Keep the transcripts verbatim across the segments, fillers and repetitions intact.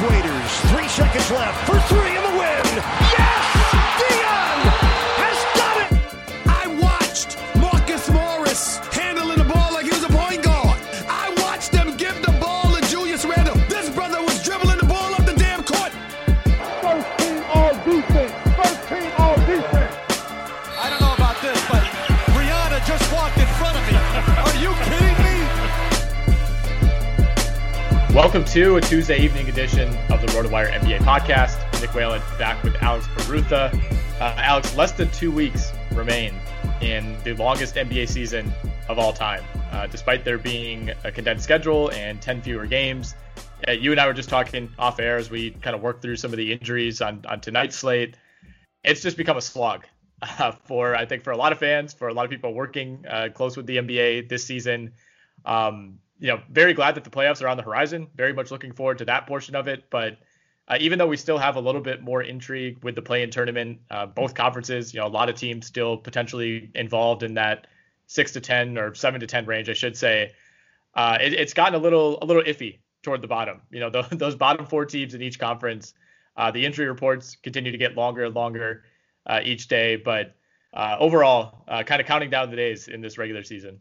Waiters. Three seconds left for three in the win. Yes! Dion has done it! I watched Marcus Morris handling the ball like he was a point guard. I watched them give the ball to Julius Randle. This brother was dribbling the ball up the damn court. First team all defense. First team all defense. I don't know about this, but Rihanna just walked in front of me. Are you kidding me? Welcome to a Tuesday evening edition of the RotoWire N B A podcast. Nick Whalen back with Alex Barutha. Uh, Alex, less than two weeks remain in the longest N B A season of all time. Uh, despite there being a condensed schedule and ten fewer games, uh, you and I were just talking off air as we kind of worked through some of the injuries on, on tonight's slate. It's just become a slog uh, for, I think, for a lot of fans, for a lot of people working uh, close with the N B A this season. Um, You know, very glad that the playoffs are on the horizon. Very much looking forward to that portion of it. But uh, even though we still have a little bit more intrigue with the play-in tournament, uh, both conferences, you know, a lot of teams still potentially involved in that six to ten or seven to ten range, I should say. Uh, it, it's gotten a little a little iffy toward the bottom. You know, the, those bottom four teams in each conference. Uh, the injury reports continue to get longer and longer uh, each day. But uh, overall, uh, kind of counting down the days in this regular season.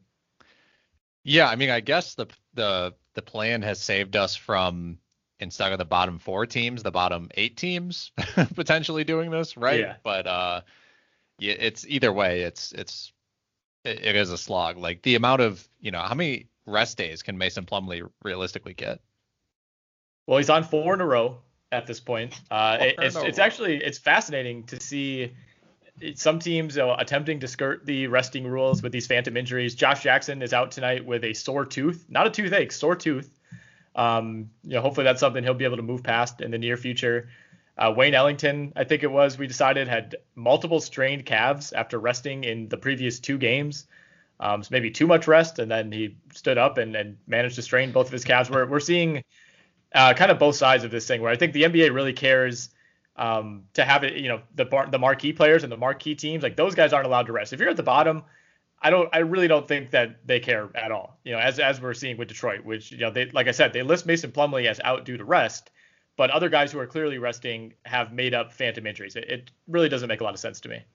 Yeah, I mean, I guess the the the plan has saved us from, instead of the bottom four teams, the bottom eight teams potentially doing this, right? Yeah. But uh, yeah, it's either way, it's it's it, it is a slog. Like the amount of, you know, how many rest days can Mason Plumlee realistically get? Well, he's on four in a row at this point. Uh, it, it's it's row. actually it's fascinating to see some teams you know, attempting to skirt the resting rules with these phantom injuries. Josh Jackson is out tonight with a sore tooth, not a toothache, sore tooth. Um, you know, hopefully that's something he'll be able to move past in the near future. Uh, Wayne Ellington, I think it was, we decided had multiple strained calves after resting in the previous two games. Um, so maybe too much rest, and then he stood up and, and managed to strain both of his calves. We're we're seeing uh, kind of both sides of this thing, where I think the N B A really cares. Um, to have it, you know, the bar, the marquee players and the marquee teams, like those guys aren't allowed to rest. If you're at the bottom, I don't, I really don't think that they care at all. You know, as as we're seeing with Detroit, which, you know, they, like I said, they list Mason Plumlee as out due to rest, but other guys who are clearly resting have made up phantom injuries. It, it really doesn't make a lot of sense to me.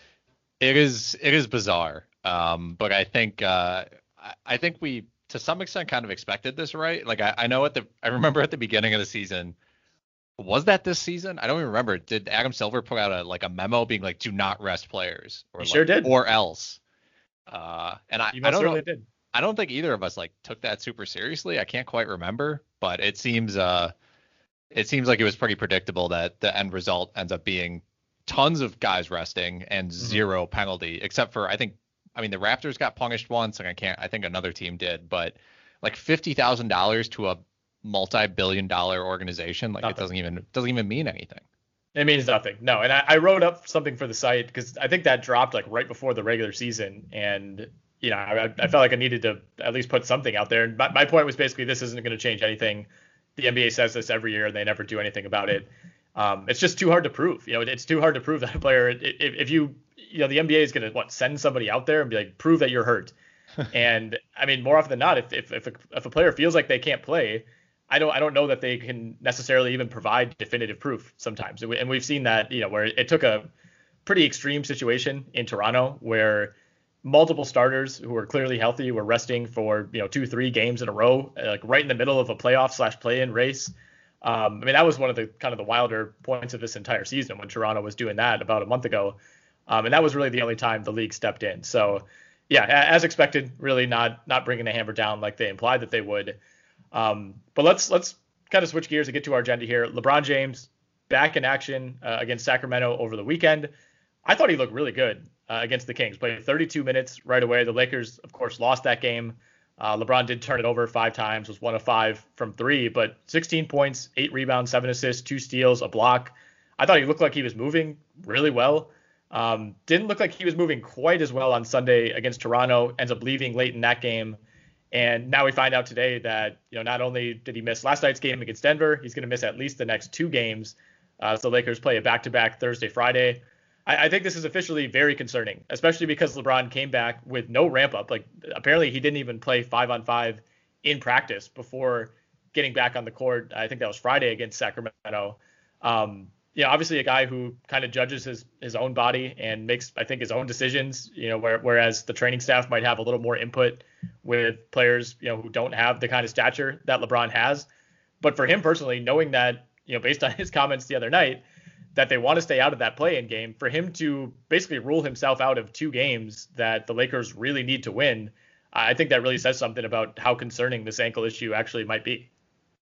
It is, it is bizarre. Um, but I think, uh, I, I think we, to some extent, kind of expected this, right? Like I, I know at the, I remember at the beginning of the season. Was that this season? I don't even remember. Did Adam Silver put out a like a memo being like, "Do not rest players," or he like, sure did, or else? Uh, and I, you I don't really know, did. I don't think either of us like took that super seriously. I can't quite remember, but it seems uh, it seems like it was pretty predictable that the end result ends up being tons of guys resting and Mm-hmm. zero penalty, except for I think, I mean, the Raptors got punished once, and I can't. I think another team did, but like fifty thousand dollars to a multi-billion dollar organization, like nothing. It doesn't even doesn't even mean anything. It means nothing. No, and I, I wrote up something for the site because I think that dropped like right before the regular season, and you know I, I felt like I needed to at least put something out there. And my, my point was basically this isn't going to change anything. The N B A says this every year, and they never do anything about it. Um, it's just too hard to prove. You know, it's too hard to prove that a player. If, if you, you know, the N B A is going to what send somebody out there and be like, prove that you're hurt. And I mean, more often than not, if if if a, if a player feels like they can't play, I don't I don't know that they can necessarily even provide definitive proof sometimes. And we've seen that, you know, where it took a pretty extreme situation in Toronto where multiple starters who were clearly healthy were resting for, you know, two, three games in a row, like right in the middle of a playoff slash play-in race. Um, I mean, that was one of the kind of the wilder points of this entire season when Toronto was doing that about a month ago. Um, and that was really the only time the league stepped in. So, yeah, as expected, really not not bringing the hammer down like they implied that they would. Um, but let's let's kind of switch gears and get to our agenda here. LeBron James back in action uh, against Sacramento over the weekend. I thought he looked really good uh, against the Kings. Played thirty-two minutes right away. The Lakers, of course, lost that game. Uh, LeBron did turn it over five times, was one of five from three, but sixteen points, eight rebounds, seven assists, two steals, a block. I thought he looked like he was moving really well. Um, didn't look like he was moving quite as well on Sunday against Toronto. Ends up leaving late in that game. And now we find out today that, you know, not only did he miss last night's game against Denver, he's going to miss at least the next two games. Uh, so the Lakers play a back-to-back Thursday, Friday. I, I think this is officially very concerning, especially because LeBron came back with no ramp up. Like apparently he didn't even play five on five in practice before getting back on the court. I think that was Friday against Sacramento. Um, you know, obviously a guy who kind of judges his, his own body and makes, I think, his own decisions, you know, where, whereas the training staff might have a little more input with players, you know, who don't have the kind of stature that LeBron has. But for him personally, knowing that, you know, based on his comments the other night, that they want to stay out of that play-in game, for him to basically rule himself out of two games that the Lakers really need to win, I think that really says something about how concerning this ankle issue actually might be.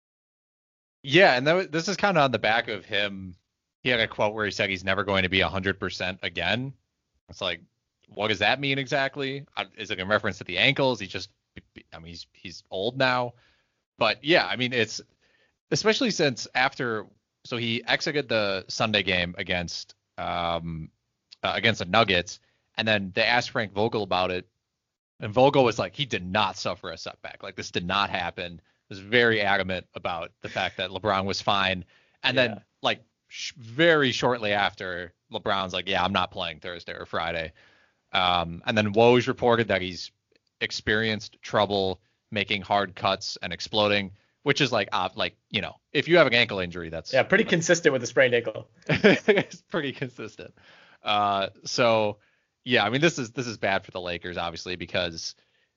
Yeah, and that was, this is kind of on the back of him. He had a quote where he said he's never going to be one hundred percent again. It's like, what does that mean exactly? Is it in reference to the ankles? He just, I mean, he's he's old now. But yeah, I mean, it's especially since after, so he exited the Sunday game against um uh, against the Nuggets, and then they asked Frank Vogel about it, and Vogel was like, he did not suffer a setback. Like, this did not happen. Was very adamant about the fact that LeBron was fine. And yeah. then like sh- very shortly after, LeBron's like, yeah, I'm not playing Thursday or Friday. Um, and then Woj reported that he's experienced trouble making hard cuts and exploding, which is like, uh, like, you know, if you have an ankle injury, that's yeah, pretty consistent with a sprained ankle. It's pretty consistent. Uh, so yeah, I mean, this is, this is bad for the Lakers, obviously, because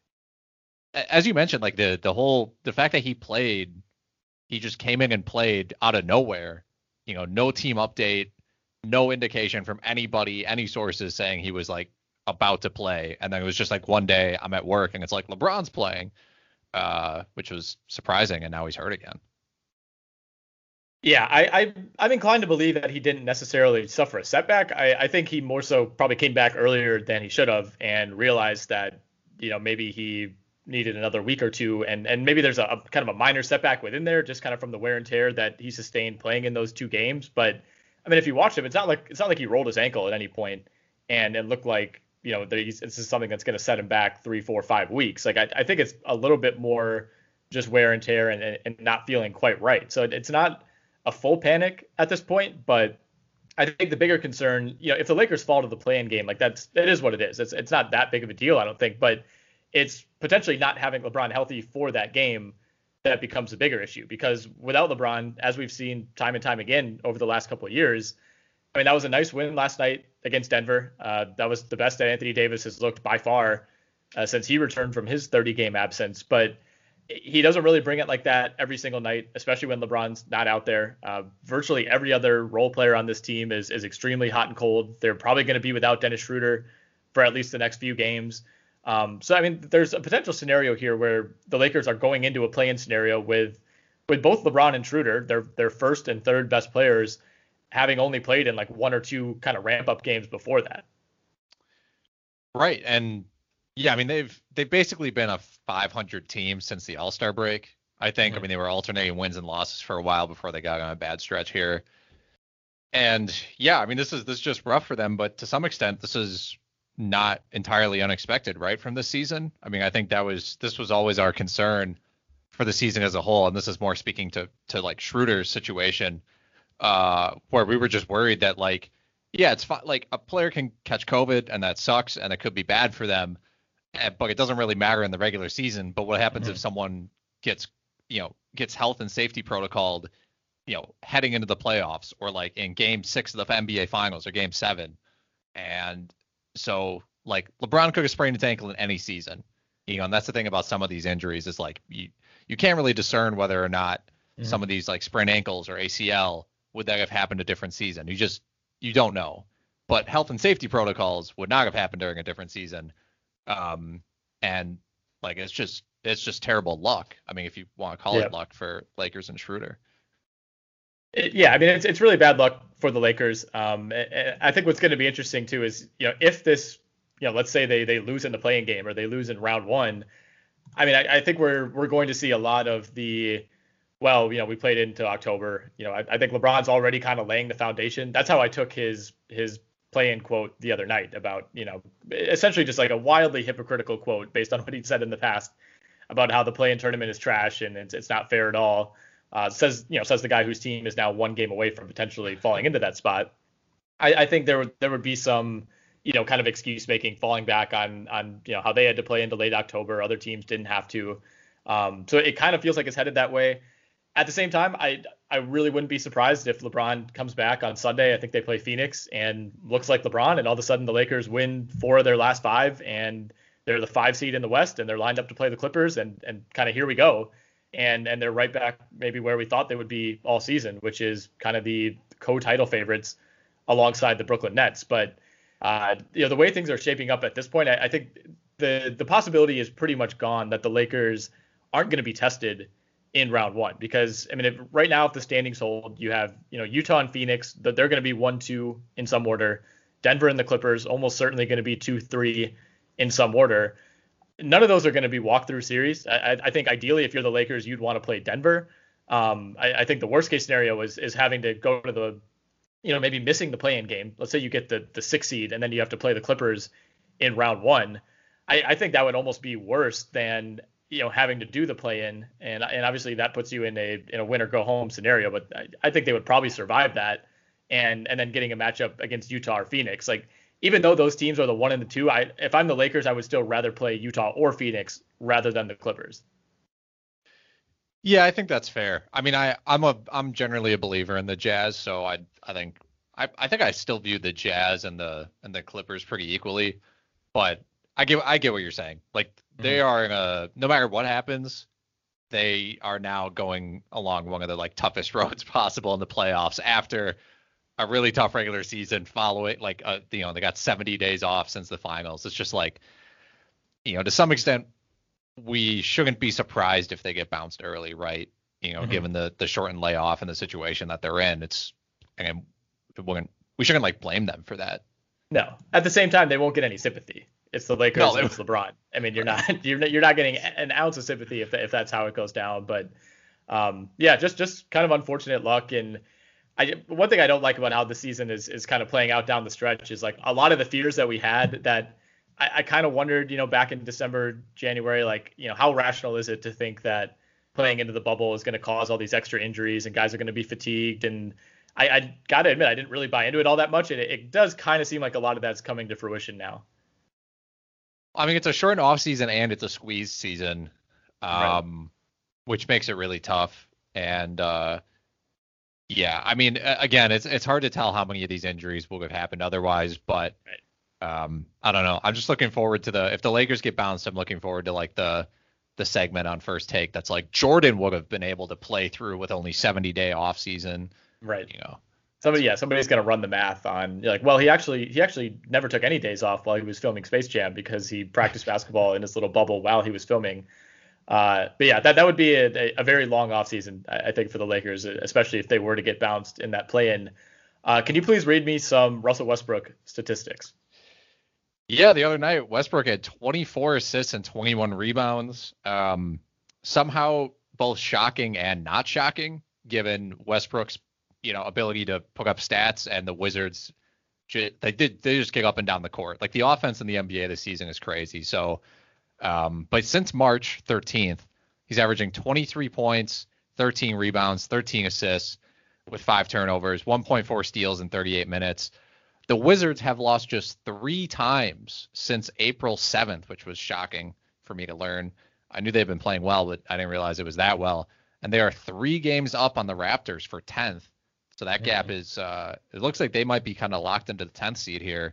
as you mentioned, like the the whole the fact that he played, he just came in and played out of nowhere. You know, no team update, no indication from anybody, any sources saying he was like about to play. And then it was just like one day I'm at work and it's like LeBron's playing, uh, which was surprising. And now he's hurt again. Yeah, I, I I'm inclined to believe that he didn't necessarily suffer a setback. I, I think he more so probably came back earlier than he should have and realized that, you know, maybe he needed another week or two, and and maybe there's a, a kind of a minor setback within there, just kind of from the wear and tear that he sustained playing in those two games. But I mean, if you watch him, it's not like it's not like he rolled his ankle at any point and it looked like, you know, that he's, this is something that's going to set him back three, four, five weeks. Like I, I think it's a little bit more just wear and tear and, and, and not feeling quite right. So it's not a full panic at this point, but I think the bigger concern, you know, if the Lakers fall to the play-in game, like that's it is what it is. It's it's not that big of a deal, I don't think, but it's potentially not having LeBron healthy for that game that becomes a bigger issue, because without LeBron, as we've seen time and time again over the last couple of years, I mean, that was a nice win last night against Denver. Uh, that was the best that Anthony Davis has looked by far uh, since he returned from his thirty game absence. But he doesn't really bring it like that every single night, especially when LeBron's not out there. Uh, virtually every other role player on this team is, is extremely hot and cold. They're probably going to be without Dennis Schroeder for at least the next few games. Um, so, I mean, there's a potential scenario here where the Lakers are going into a play-in scenario with with both LeBron and Schroeder, their their first and third best players, having only played in like one or two kind of ramp-up games before that. Right, and yeah, I mean, they've they've basically been a five hundred team since the All-Star break, I think. Mm-hmm. I mean, they were alternating wins and losses for a while before they got on a bad stretch here. And yeah, I mean, this is this is just rough for them, but to some extent, this is not entirely unexpected, right, from this season. I mean, I think that was this was always our concern for the season as a whole, and this is more speaking to to like Schroeder's situation, uh, where we were just worried that like, yeah, it's fine, like a player can catch COVID and that sucks and it could be bad for them, but it doesn't really matter in the regular season. But what happens mm-hmm. if someone gets, you know, gets health and safety protocoled, you know, heading into the playoffs or like in game six of the N B A finals or game seven, and so like LeBron could have sprained his ankle in any season, you know, and that's the thing about some of these injuries is like you, you can't really discern whether or not mm-hmm. some of these like sprained ankles or A C L would that have happened a different season. You just, you don't know. But health and safety protocols would not have happened during a different season. Um, and like, it's just, it's just terrible luck. I mean, if you want to call yeah. it luck for Lakers and Schroeder. It, yeah, I mean, it's it's really bad luck for the Lakers. Um, I think what's going to be interesting too is, you know, if this, you know, let's say they they lose in the play-in game or they lose in round one. I mean, I, I think we're we're going to see a lot of the, well, you know, we played into October. You know, I, I think LeBron's already kind of laying the foundation. That's how I took his his play-in quote the other night about, you know, essentially just like a wildly hypocritical quote based on what he'd said in the past about how the play-in tournament is trash and it's it's not fair at all. Uh, says, you know, says the guy whose team is now one game away from potentially falling into that spot. I, I think there would there would be some, you know, kind of excuse making, falling back on on you know how they had to play into late October, other teams didn't have to. Um, so it kind of feels like it's headed that way. At the same time, I I really wouldn't be surprised if LeBron comes back on Sunday. I think they play Phoenix and looks like LeBron, and all of a sudden the Lakers win four of their last five, and they're the five seed in the West, and they're lined up to play the Clippers, and and kind of here we go, and and they're right back maybe where we thought they would be all season, which is kind of the co-title favorites alongside the Brooklyn Nets. But uh, you know, the way things are shaping up at this point, I, I think the the possibility is pretty much gone that the Lakers aren't going to be tested in round one, because I mean, if, right now, if the standings hold, you have, you know, Utah and Phoenix, that they're going to be one, two in some order. Denver and the Clippers almost certainly going to be two, three in some order. None of those are going to be walkthrough series. I, I think ideally, if you're the Lakers, you'd want to play Denver. Um, I, I think the worst case scenario is is having to go to the, you know, maybe missing the play-in game. Let's say you get the the sixth seed and then you have to play the Clippers in round one. I, I think that would almost be worse than, you know, having to do the play-in, and and obviously that puts you in a in a win or go home scenario. But I, I think they would probably survive that, and and then getting a matchup against Utah or Phoenix. Like, even though those teams are the one and the two, I if I'm the Lakers, I would still rather play Utah or Phoenix rather than the Clippers. Yeah, I think that's fair. I mean, I I'm a I'm generally a believer in the Jazz, so I I think I I think I still view the Jazz and the and the Clippers pretty equally, but I get I get what you're saying. Like, they are in a, no matter what happens, they are now going along one of the like toughest roads possible in the playoffs after a really tough regular season following, like, uh, you know, they got seventy days off since the finals. It's just like, you know, to some extent, we shouldn't be surprised if they get bounced early, right? You know, mm-hmm. given the the shortened layoff and the situation that they're in, it's, and it wouldn't, we shouldn't like blame them for that. No, at the same time, they won't get any sympathy. It's the Lakers no, and it's LeBron. I mean, you're not you're not, you're not getting an ounce of sympathy if if that's how it goes down. But um, yeah, just just kind of unfortunate luck. And I one thing I don't like about how the season is is kind of playing out down the stretch is like a lot of the fears that we had that I, I kind of wondered, you know, back in December, January, like, you know, how rational is it to think that playing into the bubble is going to cause all these extra injuries and guys are going to be fatigued? And I, I got to admit, I didn't really buy into it all that much. And it, it does kind of seem like a lot of that's coming to fruition now. I mean, it's a short off season and it's a squeeze season, um, right. which makes it really tough. And uh, yeah, I mean, again, it's it's hard to tell how many of these injuries will have happened otherwise. But right. um, I don't know. I'm just looking forward to the if the Lakers get bounced, I'm looking forward to like the the segment on First Take that's like Jordan would have been able to play through with only seventy day off season. Right. You know. Somebody, yeah, somebody's gonna run the math on like, well, he actually he actually never took any days off while he was filming Space Jam because he practiced basketball in his little bubble while he was filming. Uh, but yeah, that that would be a, a very long off season, I, I think, for the Lakers, especially if they were to get bounced in that play-in. Uh, can you please read me some Russell Westbrook statistics? Yeah, the other night Westbrook had twenty-four assists and twenty-one rebounds. Um, somehow both shocking and not shocking, given Westbrook's, you know, ability to put up stats, and the Wizards, they did they just kick up and down the court. Like, the offense in the N B A this season is crazy. So, um, but since March thirteenth, he's averaging twenty-three points, thirteen rebounds, thirteen assists with five turnovers, one point four steals in thirty-eight minutes. The Wizards have lost just three times since April seventh, which was shocking for me to learn. I knew they'd been playing well, but I didn't realize it was that well. And they are three games up on the Raptors for tenth. So that gap mm-hmm. is, uh, it looks like they might be kind of locked into the tenth seed here.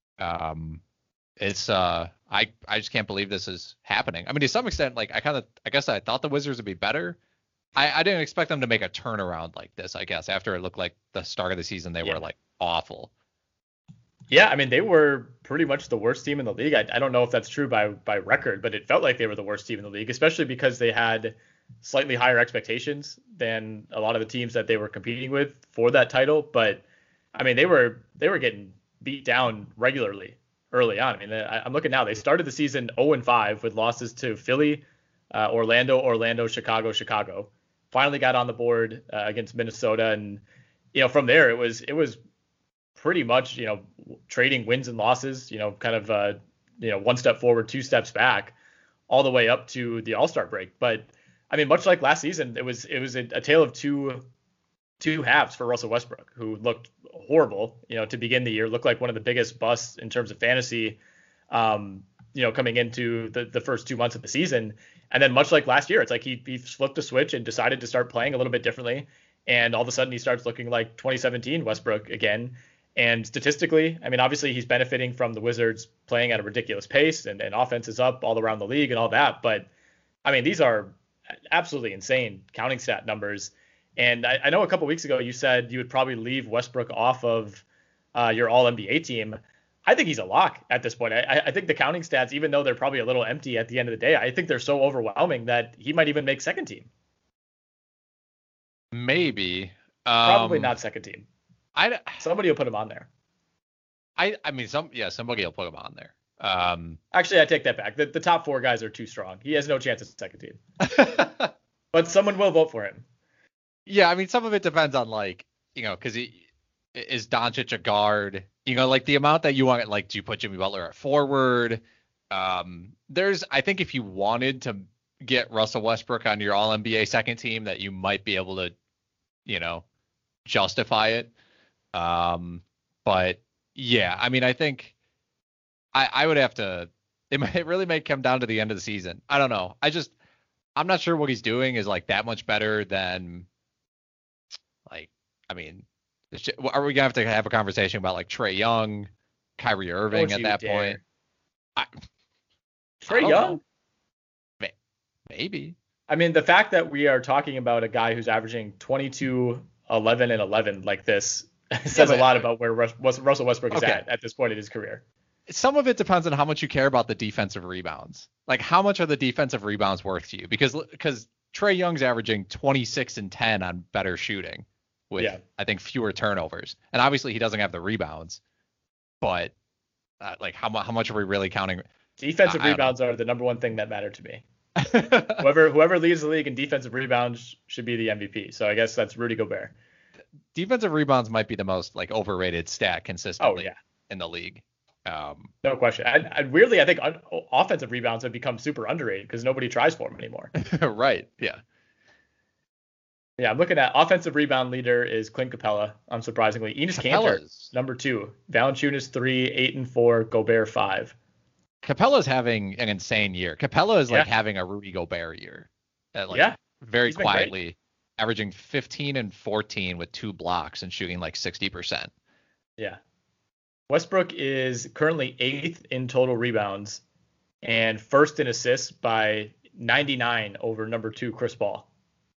Um, it's, uh, I, I just can't believe this is happening. I mean, to some extent, like, I kind of, I guess I thought the Wizards would be better. I, I didn't expect them to make a turnaround like this, I guess, after it looked like the start of the season, they yeah. were like awful. Yeah, I mean, they were pretty much the worst team in the league. I, I don't know if that's true by, by record, but it felt like they were the worst team in the league, especially because they had slightly higher expectations than a lot of the teams that they were competing with for that title. But I mean, they were they were getting beat down regularly early on. I mean, I, I'm looking now. They started the season oh and five with losses to Philly, uh, Orlando, Orlando, Chicago, Chicago. Finally got on the board uh, against Minnesota, and you know, from there it was it was pretty much, you know, trading wins and losses. You know, kind of uh, you know one step forward, two steps back, all the way up to the All-Star break. But I mean, much like last season, it was it was a, a tale of two two halves for Russell Westbrook, who looked horrible, you know, to begin the year, looked like one of the biggest busts in terms of fantasy, um, you know, coming into the, the first two months of the season. And then much like last year, it's like he, he flipped a switch and decided to start playing a little bit differently. And all of a sudden he starts looking like twenty seventeen Westbrook again. And statistically, I mean, obviously he's benefiting from the Wizards playing at a ridiculous pace and, and offense is up all around the league and all that. But I mean, these are absolutely insane counting stat numbers. And I, I know a couple weeks ago you said you would probably leave Westbrook off of uh, your all N B A team. I think he's a lock at this point. I, I think the counting stats, even though they're probably a little empty at the end of the day, I think they're so overwhelming that he might even make second team. Maybe. Probably um, not second team. I, Somebody will put him on there. I I mean, some yeah, somebody will put him on there. Um, Actually, I take that back. The, the top four guys are too strong. He has no chance at second team. But someone will vote for him. Yeah, I mean, some of it depends on, like, you know, because he is Doncic a guard? You know, like the amount that you want, like, do you put Jimmy Butler at forward? Um, there's, I think if you wanted to get Russell Westbrook on your all N B A second team, that you might be able to, you know, justify it. Um, but yeah, I mean, I think I, I would have to, it might really may come down to the end of the season. I don't know. I just, I'm not sure what he's doing is like that much better than, like, I mean, are we gonna have to have a conversation about like Trae Young, Kyrie Irving at that dare. point? I, Trae Young? Know. Maybe. I mean, the fact that we are talking about a guy who's averaging twenty-two, eleven, and eleven like this says yeah, but, a lot about where Russell Westbrook is okay. at at this point in his career. Some of it depends on how much you care about the defensive rebounds. Like, how much are the defensive rebounds worth to you? Because because Trae Young's averaging twenty-six and ten on better shooting with, yeah. I think, fewer turnovers. And obviously he doesn't have the rebounds. But, uh, like, how, how much are we really counting? Defensive I, rebounds I are the number one thing that matter to me. whoever whoever leads the league in defensive rebounds should be the M V P. So I guess that's Rudy Gobert. Defensive rebounds might be the most, like, overrated stat consistently oh, yeah. in the league. Um, no question. And, and weirdly, I think un- offensive rebounds have become super underrated because nobody tries for them anymore. Right. Yeah. Yeah. I'm looking at offensive rebound leader is Clint Capella. Unsurprisingly, Enes Kanter number two, Valanciunas three, eight and four, Gobert five. Capella's having an insane year. Capella is like yeah. having a Rudy Gobert year. Uh, like, yeah. Very quietly, averaging fifteen and fourteen with two blocks and shooting like sixty percent. Yeah. Westbrook is currently eighth in total rebounds and first in assists by ninety-nine over number two, Chris Paul.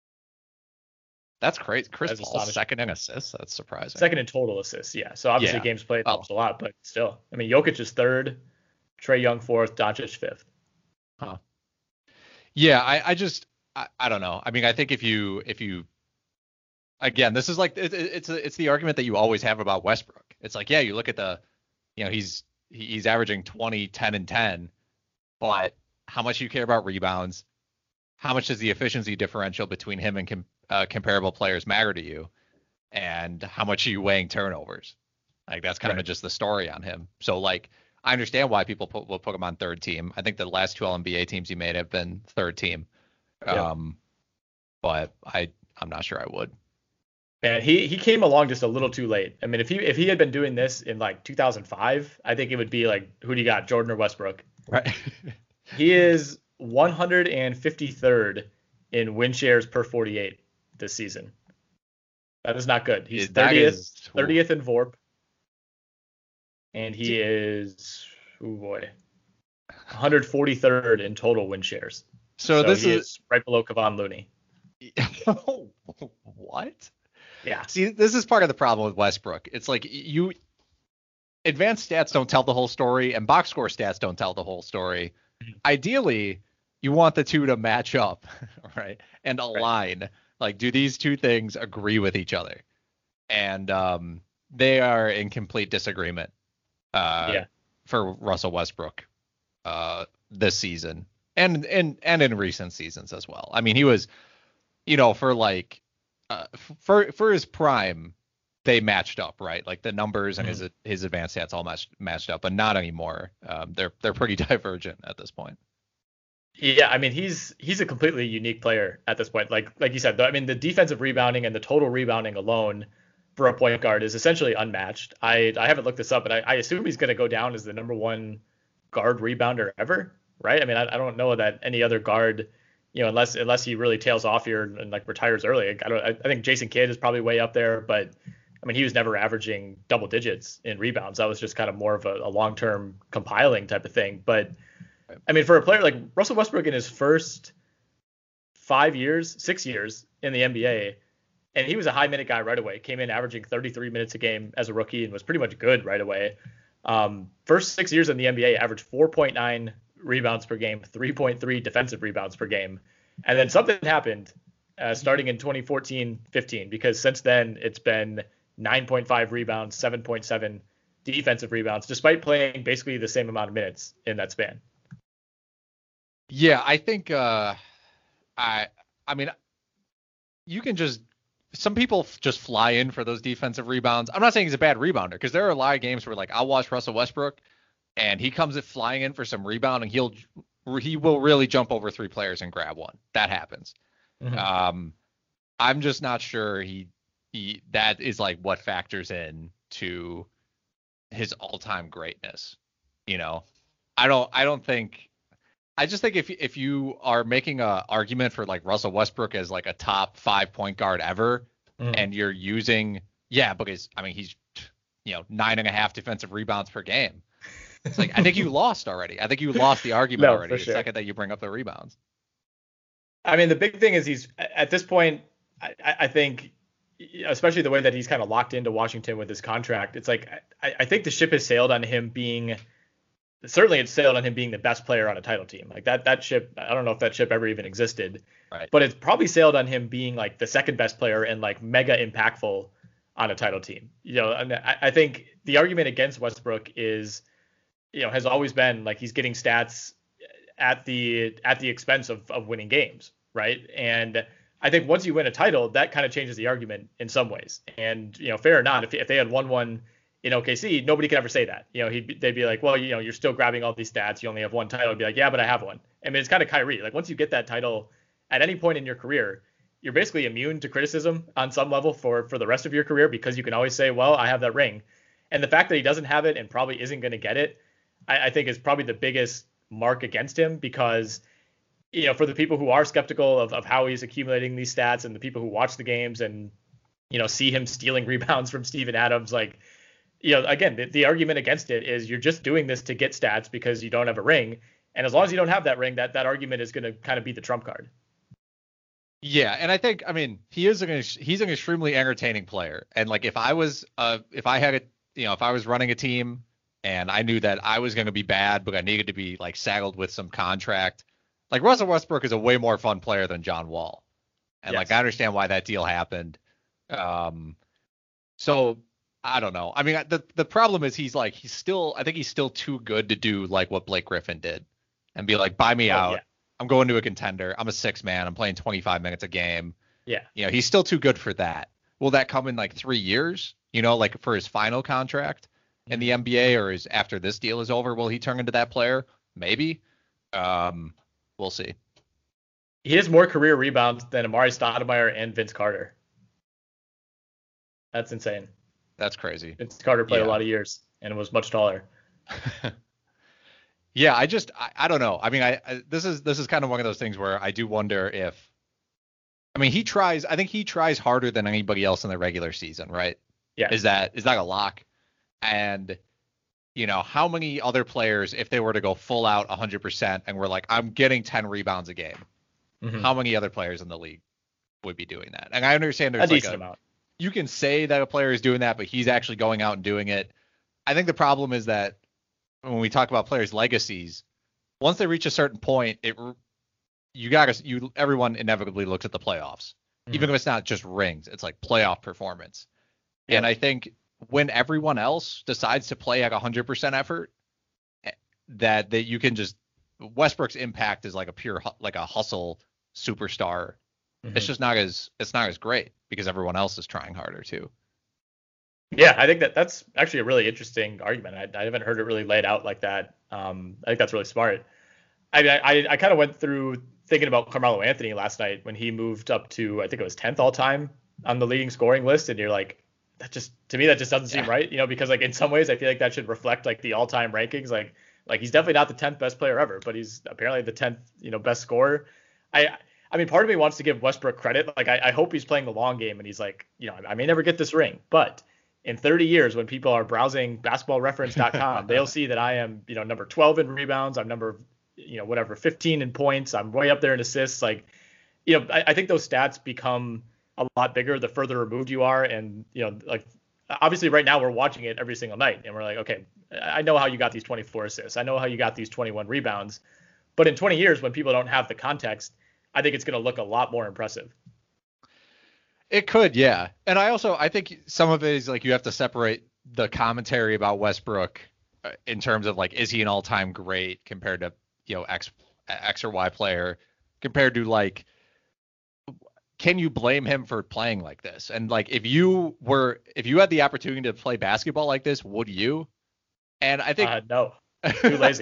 That's crazy. Chris Paul second in assists. That's surprising. Second in total assists. Yeah. So obviously yeah. games played oh. helps a lot, but still, I mean, Jokic is third, Trae Young fourth, Doncic fifth. Huh. Yeah. I, I just, I, I don't know. I mean, I think if you, if you, again, this is like, it, it's, it's the argument that you always have about Westbrook. It's like, yeah, you look at the, you know, he's, he's averaging twenty, ten and ten, but how much you care about rebounds? How much does the efficiency differential between him and com, uh, comparable players matter to you? And how much are you weighing turnovers? Like, that's kind right. of just the story on him. So, like, I understand why people put, will put him on third team. I think the last two All N B A teams he made have been third team. Yeah. Um, but I, I'm not sure I would. And he, he came along just a little too late. I mean, if he if he had been doing this in like two thousand five, I think it would be like, who do you got, Jordan or Westbrook? Right. He is one hundred fifty-third in win shares per forty-eight this season. That is not good. He's thirtieth, is, thirtieth in V O R P. And he is, oh boy, one hundred forty-third in total win shares. So, so this is, is right below Kevon Looney. What? Yeah. See, this is part of the problem with Westbrook. It's like you advanced stats don't tell the whole story and box score stats don't tell the whole story. Mm-hmm. Ideally, you want the two to match up, right? And align. Right. Like, do these two things agree with each other? And um, they are in complete disagreement uh, yeah. for Russell Westbrook uh, this season and, and, and in recent seasons as well. I mean, he was, you know, for like, Uh, for for his prime, they matched up, right? Like the numbers and mm-hmm. his his advanced stats all matched matched up, but not anymore. Um, they're they're pretty divergent at this point. Yeah, I mean he's he's a completely unique player at this point. Like like you said, I mean the defensive rebounding and the total rebounding alone for a point guard is essentially unmatched. I I haven't looked this up, but I, I assume he's going to go down as the number one guard rebounder ever, right? I mean, I, I don't know that any other guard, you know, unless unless he really tails off here and like retires early. I don't. I, I think Jason Kidd is probably way up there, but I mean, he was never averaging double digits in rebounds. That was just kind of more of a, a long-term compiling type of thing. But I mean, for a player like Russell Westbrook in his first five years, six years in the N B A, and he was a high minute guy right away. Came in averaging thirty-three minutes a game as a rookie and was pretty much good right away. Um, first six years in the N B A, averaged four point nine rebounds per game, three point three defensive rebounds per game. And then something happened uh, starting in twenty fourteen fifteen, because since then it's been nine point five rebounds, seven point seven defensive rebounds, despite playing basically the same amount of minutes in that span. Yeah, I think uh, I I mean, you can just some people just fly in for those defensive rebounds. I'm not saying he's a bad rebounder, because there are a lot of games where like I'll watch Russell Westbrook and he comes at flying in for some rebound and he'll he will really jump over three players and grab one. That happens. Mm-hmm. Um, I'm just not sure he he that is like what factors in to his all-time greatness. You know, I don't I don't think I just think if if you are making a argument for like Russell Westbrook as like a top five point guard ever, mm. and you're using yeah, because I mean he's you know nine and a half defensive rebounds per game. It's like I think you lost already. I think you lost the argument no, already the sure. second that you bring up the rebounds. I mean, the big thing is he's at this point. I, I think, especially the way that he's kind of locked into Washington with his contract, it's like I, I think the ship has sailed on him being. Certainly, it's sailed on him being the best player on a title team. Like that, that ship. I don't know if that ship ever even existed, right. But it's probably sailed on him being like the second best player and like mega impactful on a title team. You know, and I, I think the argument against Westbrook is, you know, has always been like he's getting stats at the at the expense of of winning games, right? And I think once you win a title, that kind of changes the argument in some ways. And you know, fair or not, if if they had won one in O K C, nobody could ever say that. You know, he'd, they'd be like, well, you know, you're still grabbing all these stats. You only have one title. He'd be like, yeah, but I have one. I mean, it's kind of Kyrie. Like once you get that title at any point in your career, you're basically immune to criticism on some level for, for the rest of your career, because you can always say, well, I have that ring. And the fact that he doesn't have it and probably isn't going to get it, I, I think is probably the biggest mark against him, because, you know, for the people who are skeptical of, of how he's accumulating these stats and the people who watch the games and, you know, see him stealing rebounds from Steven Adams, like, you know, again, the, the argument against it is you're just doing this to get stats because you don't have a ring. And as long as you don't have that ring, that, that argument is going to kind of be the trump card. Yeah. And I think, I mean, he is an, he's an extremely entertaining player. And like, if I was, uh, if I had a, you know, if I was running a team and I knew that I was going to be bad, but I needed to be like saddled with some contract, like Russell Westbrook is a way more fun player than John Wall. And yes. like, I understand why that deal happened. Um, so, I don't know. I mean, the the problem is he's like he's still I think he's still too good to do like what Blake Griffin did and be like, buy me oh, out. Yeah. I'm going to a contender. I'm a six man. I'm playing twenty-five minutes a game. Yeah. You know, he's still too good for that. Will that come in like three years? You know, like for his final contract in the N B A, or is after this deal is over, will he turn into that player? Maybe. Um, we'll see. He has more career rebounds than Amari Stoudemire and Vince Carter. That's insane. That's crazy. Vince Carter played yeah. a lot of years and was much taller. yeah, I just I, I don't know. I mean, I, I this is this is kind of one of those things where I do wonder if I mean he tries I think he tries harder than anybody else in the regular season, right? Yeah. Is that is that a lock? And you know, how many other players, if they were to go full out one hundred percent and were like, I'm getting ten rebounds a game, mm-hmm. how many other players in the league would be doing that? And I understand there's a like decent a, amount. You can say that a player is doing that, but he's actually going out and doing it. I think the problem is that when we talk about players' legacies, once they reach a certain point, it you got you everyone inevitably looks at the playoffs, mm-hmm. even if it's not just rings. It's like playoff performance. Yeah. And I think when everyone else decides to play at one hundred percent effort, that that you can just Westbrook's impact is like a pure like a hustle superstar. Mm-hmm. It's just not as it's not as great because everyone else is trying harder too. Yeah, I think that that's actually a really interesting argument. I, I haven't heard it really laid out like that. Um, I think that's really smart. I I, I kind of went through thinking about Carmelo Anthony last night when he moved up to I think it was tenth all time on the leading scoring list, and you're like, that just to me that just doesn't yeah. seem right, you know, because like in some ways I feel like that should reflect like the all time rankings. Like Like he's definitely not the tenth best player ever, but he's apparently the tenth, you know, best scorer. I I mean, part of me wants to give Westbrook credit. Like I, I hope he's playing the long game and he's like, you know, I may never get this ring, but in thirty years, when people are browsing basketball reference dot com, they'll see that I am, you know, number twelve in rebounds. I'm number, you know, whatever, fifteen in points. I'm way up there in assists. Like, you know, I, I think those stats become a lot bigger the further removed you are. And, you know, like, obviously right now we're watching it every single night and we're like, okay, I know how you got these twenty-four assists. I know how you got these twenty-one rebounds. But in twenty years, when people don't have the context, I think it's going to look a lot more impressive. It could, yeah. And I also, I think some of it is like you have to separate the commentary about Westbrook uh, in terms of like, is he an all-time great compared to, you know, X, X or Y player compared to like, can you blame him for playing like this? And like, if you were, if you had the opportunity to play basketball like this, would you? And I think uh, no, too lazy.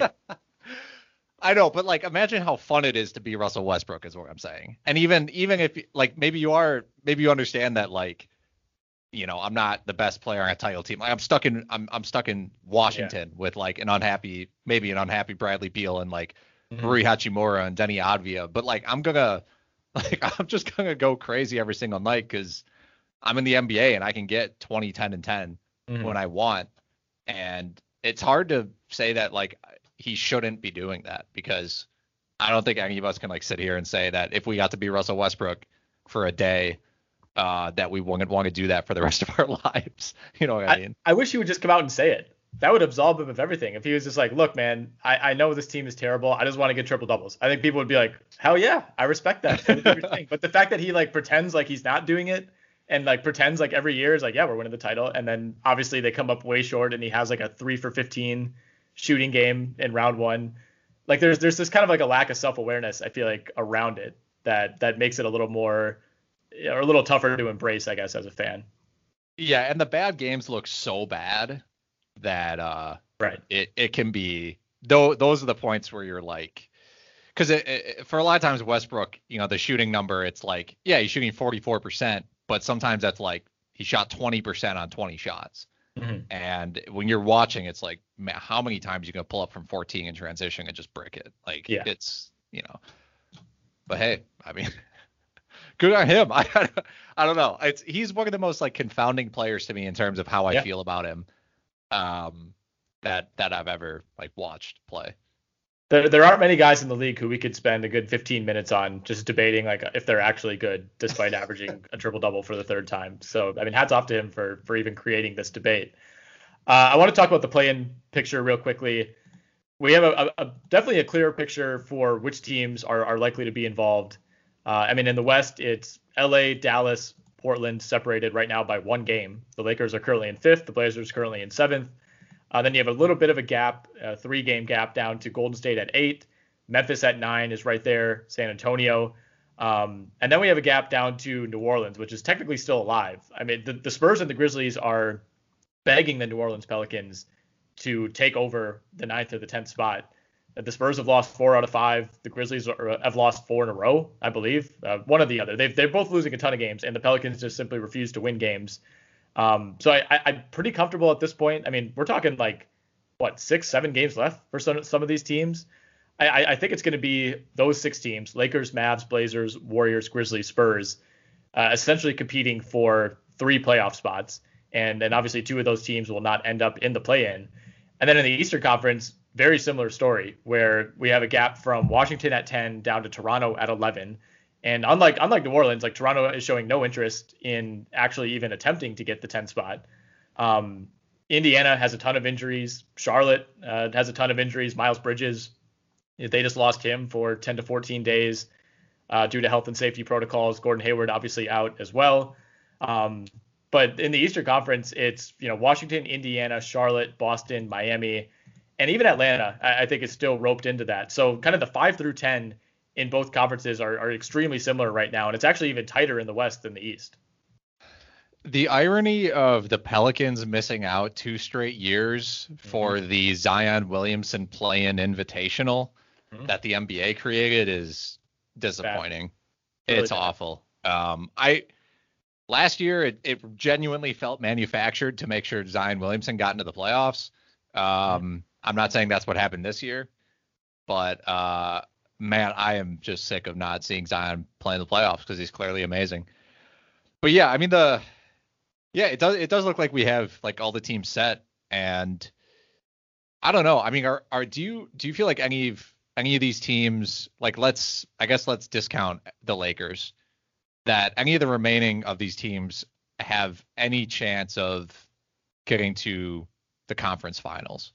I know, but like, imagine how fun it is to be Russell Westbrook is what I'm saying. And even, even if like, maybe you are, maybe you understand that, like, you know, I'm not the best player on a title team. Like I'm stuck in, I'm, I'm stuck in Washington yeah. with like an unhappy, maybe an unhappy Bradley Beal and like mm-hmm. Rui Hachimura and Denny Advia. But like, I'm gonna, like, I'm just gonna go crazy every single night because I'm in the N B A and I can get twenty, ten, and ten mm-hmm. when I want. And it's hard to say that like he shouldn't be doing that because I don't think any of us can like sit here and say that if we got to be Russell Westbrook for a day, uh, that we wouldn't want to do that for the rest of our lives. You know what I, I mean? I wish he would just come out and say it. That would absolve him of everything. If he was just like, look, man, I, I know this team is terrible. I just want to get triple doubles. I think people would be like, hell yeah, I respect that. But the fact that he like pretends like he's not doing it and like pretends like every year is like, yeah, we're winning the title. And then obviously they come up way short and he has like a three for fifteen shooting game in round one. Like there's there's this kind of like a lack of self-awareness, I feel like, around it that that makes it a little more or a little tougher to embrace, I guess, as a fan. Yeah, and the bad games look so bad that uh right it, it can be though those are the points where you're like, because it, it, for a lot of times Westbrook, you know, the shooting number, it's like, yeah, he's shooting forty-four percent, but sometimes that's like he shot twenty percent on twenty shots. Mm-hmm. And when you're watching, it's like, man, how many times you gonna pull up from fourteen in transition and just brick it? Like, yeah. It's, you know, but hey, I mean, good on him. I I don't know. It's he's one of the most like confounding players to me in terms of how I yeah. feel about him. Um, that that I've ever like watched play. There there aren't many guys in the league who we could spend a good fifteen minutes on just debating like if they're actually good, despite averaging a triple double for the third time. So I mean, hats off to him for for even creating this debate. Uh, I want to talk about the play-in picture real quickly. We have a, a, a definitely a clearer picture for which teams are are likely to be involved. Uh, I mean, in the West, it's L A, Dallas, Portland separated right now by one game. The Lakers are currently in fifth. The Blazers currently in seventh. Uh, then you have a little bit of a gap, a three-game gap down to Golden State at eight. Memphis at nine is right there. San Antonio. Um, and then we have a gap down to New Orleans, which is technically still alive. I mean, the, the Spurs and the Grizzlies are begging the New Orleans Pelicans to take over the ninth or the tenth spot. The Spurs have lost four out of five. The Grizzlies are, have lost four in a row, I believe. Uh, one or the other. They've, they're both losing a ton of games, and the Pelicans just simply refuse to win games. Um, so I, I, I'm pretty comfortable at this point. I mean, we're talking like, what, six, seven games left for some, some of these teams. I, I, I think it's going to be those six teams, Lakers, Mavs, Blazers, Warriors, Grizzlies, Spurs, uh, essentially competing for three playoff spots. And, and obviously two of those teams will not end up in the play-in. And then in the Eastern Conference, very similar story where we have a gap from Washington at ten down to Toronto at eleven. And unlike unlike New Orleans, like Toronto is showing no interest in actually even attempting to get the ten spot. Um, Indiana has a ton of injuries. Charlotte uh, has a ton of injuries. Miles Bridges, they just lost him for ten to fourteen days uh, due to health and safety protocols. Gordon Hayward obviously out as well. Um, but in the Eastern Conference, it's, you know, Washington, Indiana, Charlotte, Boston, Miami, and even Atlanta, I, I think is still roped into that. So kind of the five through ten in both conferences are, are extremely similar right now. And it's actually even tighter in the West than the East. The irony of the Pelicans missing out two straight years mm-hmm. for the Zion Williamson play-in invitational mm-hmm. that the N B A created is disappointing. Really it's bad. Awful. Um, I last year it, it genuinely felt manufactured to make sure Zion Williamson got into the playoffs. Um, I'm not saying that's what happened this year, but uh, man, I am just sick of not seeing Zion play in the playoffs because he's clearly amazing. But yeah, I mean the yeah, it does it does look like we have like all the teams set, and I don't know. I mean, are are do you do you feel like any of any of these teams, like let's I guess let's discount the Lakers, that any of the remaining of these teams have any chance of getting to the conference finals?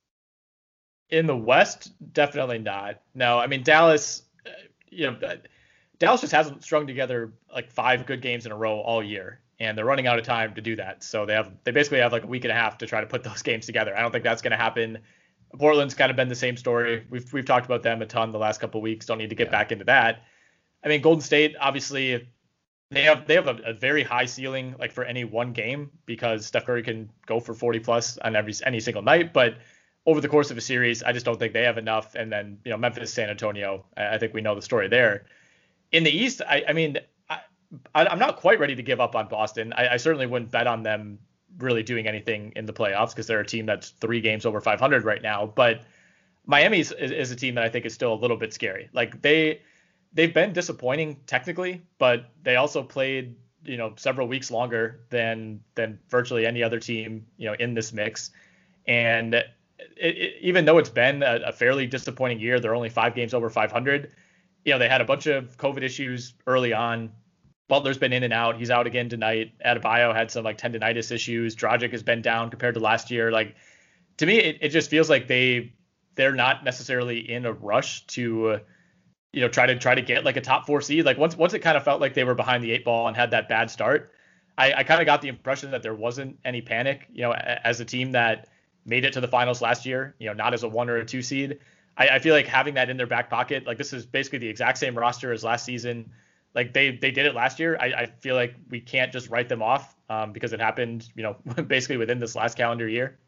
In the West, definitely not. No, I mean Dallas, uh, you know, uh, Dallas just hasn't strung together like five good games in a row all year, and they're running out of time to do that. So they have they basically have like a week and a half to try to put those games together. I don't think that's going to happen. Portland's kind of been the same story. We've we've talked about them a ton the last couple of weeks. Don't need to get yeah. back into that. I mean, Golden State, obviously, they have they have a, a very high ceiling like for any one game because Steph Curry can go for forty plus on every any single night, but over the course of a series, I just don't think they have enough. And then, you know, Memphis, San Antonio, I think we know the story there. In the East, I, I mean, I, I'm not quite ready to give up on Boston. I, I certainly wouldn't bet on them really doing anything in the playoffs because they're a team that's three games over five hundred right now. But Miami is, is a team that I think is still a little bit scary. Like they, they've been disappointing technically, but they also played, you know, several weeks longer than than virtually any other team, you know, in this mix. And It, it, even though it's been a, a fairly disappointing year, they're only five games over five hundred. You know, they had a bunch of COVID issues early on. Butler's been in and out. He's out again tonight. Adebayo had some like tendonitis issues. Dragic has been down compared to last year. Like to me, it, it just feels like they they're not necessarily in a rush to uh, you know try to try to get like a top four seed. Like once once it kind of felt like they were behind the eight ball and had that bad start, I, I kind of got the impression that there wasn't any panic. You know, as a team that made it to the finals last year, you know, not as a one or a two seed. I, I feel like having that in their back pocket, like this is basically the exact same roster as last season. Like they they did it last year. I, I feel like we can't just write them off um, because it happened, you know, basically within this last calendar year.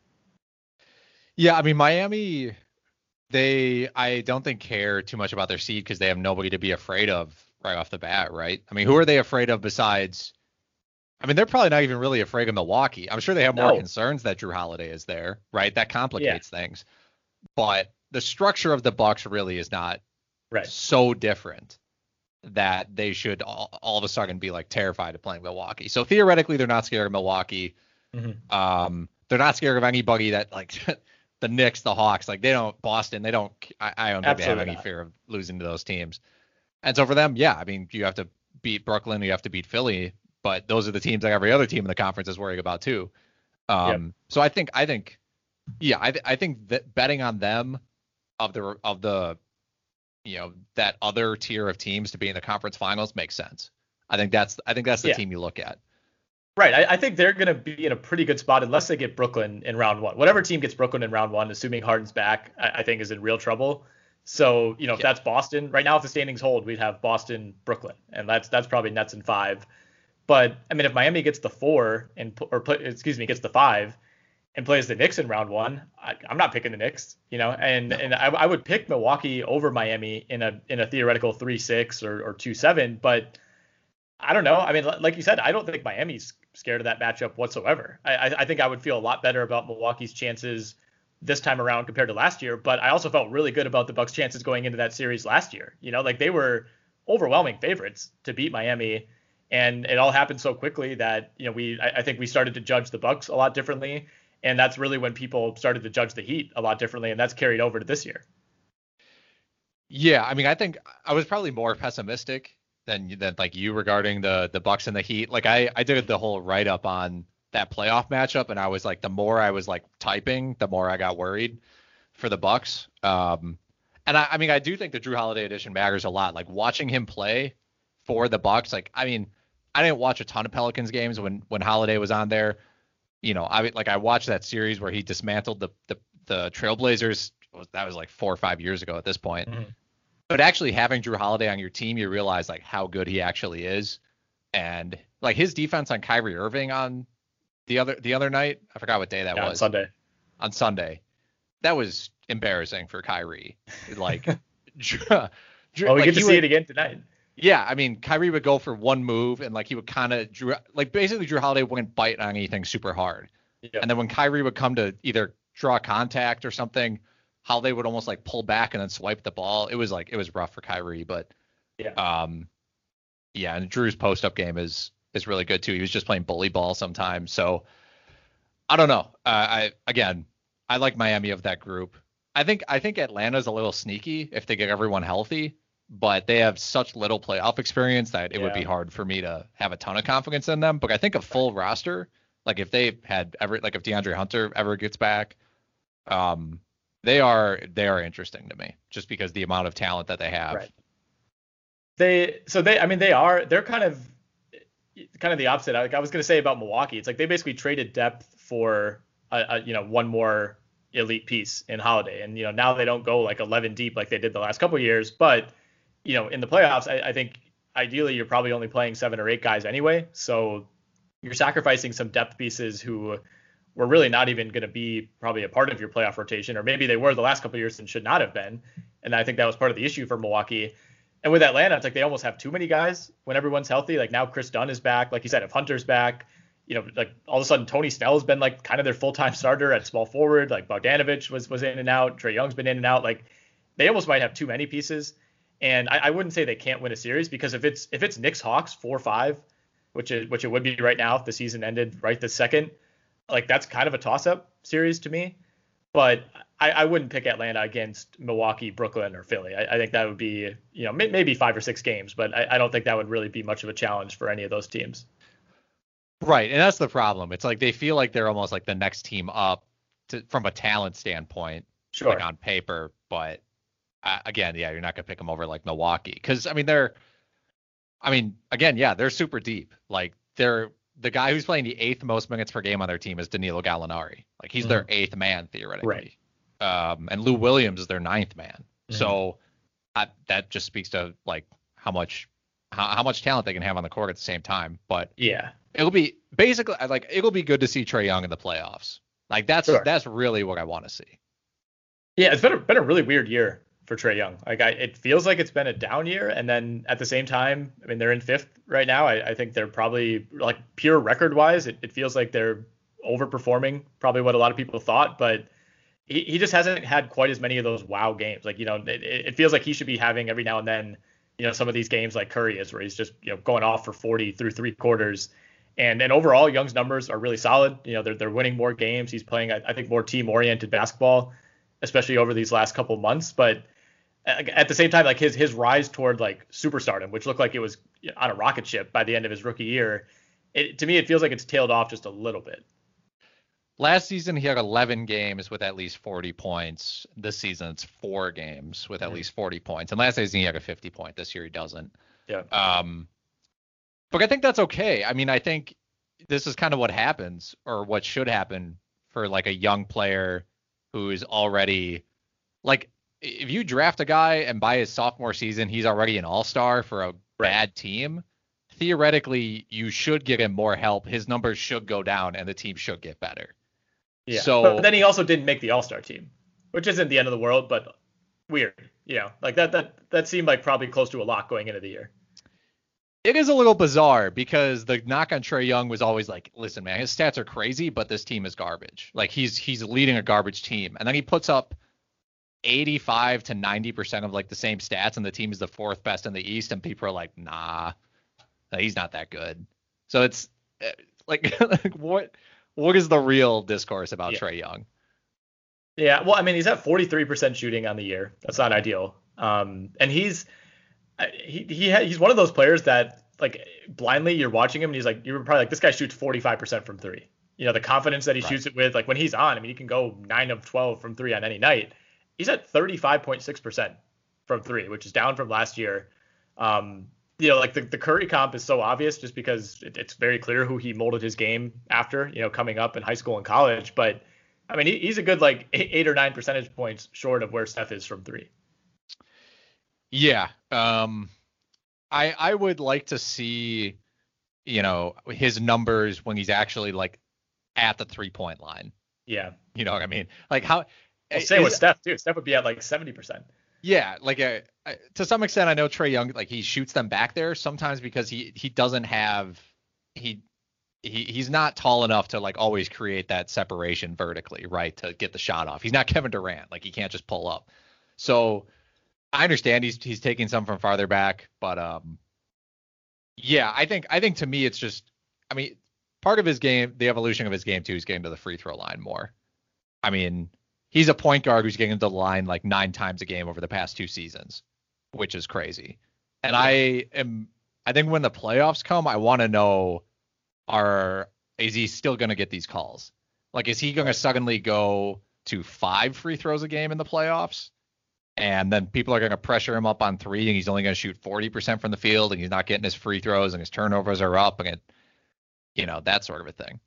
Yeah, I mean, Miami, they I don't think care too much about their seed because they have nobody to be afraid of right off the bat, right? I mean, who are they afraid of besides? I mean, they're probably not even really afraid of Milwaukee. I'm sure they have more no. concerns that Drew Holiday is there, right? That complicates yeah. things. But the structure of the Bucks really is not right. so different that they should all, all of a sudden be like terrified of playing Milwaukee. So theoretically, they're not scared of Milwaukee. Mm-hmm. Um, they're not scared of anybody that like the Knicks, the Hawks, like they don't Boston. They don't. I, I don't think Absolutely they have any not. fear of losing to those teams. And so for them, yeah, I mean, you have to beat Brooklyn, you have to beat Philly. But those are the teams that every other team in the conference is worrying about too. Um, yep. So I think, I think, yeah, I, th- I think that betting on them of the of the, you know, that other tier of teams to be in the conference finals makes sense. I think that's, I think that's the yeah. team you look at. Right. I, I think they're going to be in a pretty good spot unless they get Brooklyn in round one. Whatever team gets Brooklyn in round one, assuming Harden's back, I, I think is in real trouble. So you know, if yeah. that's Boston right now, if the standings hold, we'd have Boston, Brooklyn, and that's that's probably Nets in five. But I mean, if Miami gets the four and or play, excuse me, gets the five and plays the Knicks in round one, I, I'm not picking the Knicks, you know, and no. and I, I would pick Milwaukee over Miami in a in a theoretical three six or or two seven. But I don't know. I mean, like you said, I don't think Miami's scared of that matchup whatsoever. I I think I would feel a lot better about Milwaukee's chances this time around compared to last year. But I also felt really good about the Bucks' chances going into that series last year. You know, like they were overwhelming favorites to beat Miami. And it all happened so quickly that, you know, we I, I think we started to judge the Bucks a lot differently. And that's really when people started to judge the Heat a lot differently. And that's carried over to this year. Yeah, I mean, I think I was probably more pessimistic than than like you regarding the the Bucks and the Heat. Like I, I did the whole write up on that playoff matchup. And I was like, the more I was like typing, the more I got worried for the Bucks. Um, and I, I mean, I do think the Drew Holiday edition matters a lot. Like watching him play for the Bucks, like, I mean, I didn't watch a ton of Pelicans games when, when Holiday was on there. You know, I like I watched that series where he dismantled the the, the Trailblazers. That was like four or five years ago at this point. Mm-hmm. But actually having Drew Holiday on your team, you realize like how good he actually is. And like his defense on Kyrie Irving on the other the other night, I forgot what day that yeah, was. On Sunday. On Sunday. That was embarrassing for Kyrie. Like, Drew, Drew, oh, we like get to see would, it again tonight. Yeah, I mean, Kyrie would go for one move and like he would kind of Drew like basically Drew Holiday wouldn't bite on anything super hard. Yep. And then when Kyrie would come to either draw contact or something, how they would almost like pull back and then swipe the ball. It was like, it was rough for Kyrie, but yeah. Um, yeah. And Drew's post up game is, is really good too. He was just playing bully ball sometimes. So I don't know. Uh, I, again, I like Miami of that group. I think, I think Atlanta's a little sneaky if they get everyone healthy, but they have such little playoff experience that it yeah. would be hard for me to have a ton of confidence in them. But I think a full roster, like if they had ever, like if DeAndre Hunter ever gets back, um, they are, they are interesting to me just because the amount of talent that they have. Right. They, so they, I mean, they are, they're kind of, kind of the opposite. Like I was going to say about Milwaukee, it's like they basically traded depth for, a, a, you know, one more elite piece in Holiday. And, you know, now they don't go like eleven deep like they did the last couple of years, but you know, in the playoffs, I, I think ideally you're probably only playing seven or eight guys anyway. So you're sacrificing some depth pieces who were really not even going to be probably a part of your playoff rotation, or maybe they were the last couple of years and should not have been. And I think that was part of the issue for Milwaukee. And with Atlanta, it's like they almost have too many guys when everyone's healthy. Like now Chris Dunn is back. Like you said, if Hunter's back, you know, like all of a sudden Tony Snell has been like kind of their full-time starter at small forward. Like Bogdanovich was, was in and out. Trae Young's been in and out. Like they almost might have too many pieces. And I, I wouldn't say they can't win a series, because if it's if it's Knicks Hawks four five, which is which it would be right now if the season ended right this second, like that's kind of a toss-up series to me. But I, I wouldn't pick Atlanta against Milwaukee, Brooklyn, or Philly. I, I think that would be, you know, may, maybe five or six games, but I, I don't think that would really be much of a challenge for any of those teams. Right, and that's the problem. It's like they feel like they're almost like the next team up to, from a talent standpoint, sure, like on paper, but. Uh, again, yeah, you're not going to pick them over like Milwaukee. Because, I mean, they're, I mean, again, yeah, they're super deep. Like, they're, the guy who's playing the eighth most minutes per game on their team is Danilo Gallinari. Like, he's mm-hmm. their eighth man, theoretically. Right. Um, and Lou Williams is their ninth man. Mm-hmm. So, I, that just speaks to, like, how much, how, how much talent they can have on the court at the same time. But, yeah, it'll be, basically, like, it'll be good to see Trae Young in the playoffs. Like, that's, sure. that's really what I want to see. Yeah, it's been a, been a really weird year for Trae Young. Like I, it feels like it's been a down year, and then at the same time, I mean, they're in fifth right now. I, I think they're probably like pure record wise, it, it feels like they're overperforming probably what a lot of people thought, but he, he just hasn't had quite as many of those wow games. Like, you know, it, it feels like he should be having every now and then, you know, some of these games like Curry is, where he's just, you know, going off for forty through three quarters. And and overall, Young's numbers are really solid. You know, they're they're winning more games. He's playing, I, I think, more team oriented basketball, especially over these last couple of months. But at the same time, like his his rise toward like superstardom, which looked like it was on a rocket ship by the end of his rookie year, it, to me, it feels like it's tailed off just a little bit. Last season, he had eleven games with at least forty points. This season, it's four games with at mm-hmm. least forty points. And last season, he had a fifty point. This year, he doesn't. Yeah. Um, but I think that's okay. I mean, I think this is kind of what happens, or what should happen for like a young player who is already like, if you draft a guy and by his sophomore season, he's already an all-star for a bad team, theoretically, you should get him more help. His numbers should go down and the team should get better. Yeah. So, but then he also didn't make the all-star team, which isn't the end of the world, but weird. You know, like that, that, that seemed like probably close to a lock going into the year. It is a little bizarre because the knock on Trae Young was always like, listen, man, his stats are crazy, but this team is garbage. Like he's, he's leading a garbage team. And then he puts up eighty-five to ninety percent of like the same stats, and the team is the fourth best in the East, and people are like, nah, he's not that good. So it's like, what what is the real discourse about yeah. Trae Young? Yeah, well, I mean, he's at forty-three percent shooting on the year. That's not ideal. Um, and he's he he ha- he's one of those players that like blindly you're watching him and he's like, you're probably like, this guy shoots forty-five percent from three. You know, the confidence that he right. shoots it with, like when he's on, I mean, he can go nine of twelve from three on any night. He's at thirty-five point six percent from three, which is down from last year. Um, you know, like the, the Curry comp is so obvious just because it, it's very clear who he molded his game after, you know, coming up in high school and college. But I mean, he, he's a good like eight, eight or nine percentage points short of where Steph is from three. Yeah. Um, I I would like to see, you know, his numbers when he's actually like at the three point line. Yeah. You know what I mean? Like how. Well, same with Steph too. Steph would be at like seventy percent. Yeah, like a, a, to some extent, I know Trae Young, like he shoots them back there sometimes because he he doesn't have he he he's not tall enough to like always create that separation vertically, right? To get the shot off. He's not Kevin Durant. Like he can't just pull up. So I understand he's he's taking some from farther back, but um, yeah, I think I think to me it's just, I mean, part of his game, the evolution of his game too, is getting to the free throw line more. I mean, he's a point guard who's getting to the line like nine times a game over the past two seasons, which is crazy. And I am, I think when the playoffs come, I want to know, are is he still going to get these calls? Like, is he going to suddenly go to five free throws a game in the playoffs? And then people are going to pressure him up on three, and he's only going to shoot forty percent from the field, and he's not getting his free throws, and his turnovers are up, and it, you know, that sort of a thing.